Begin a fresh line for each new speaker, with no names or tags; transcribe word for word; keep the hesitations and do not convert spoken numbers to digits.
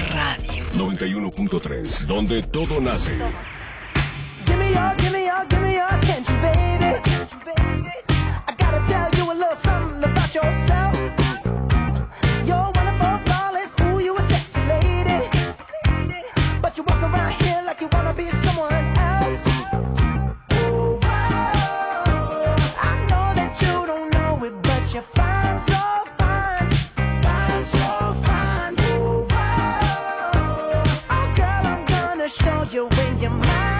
Radio.
noventa y uno punto tres, donde todo nace.
Give me your, give me your, give me your attention, baby.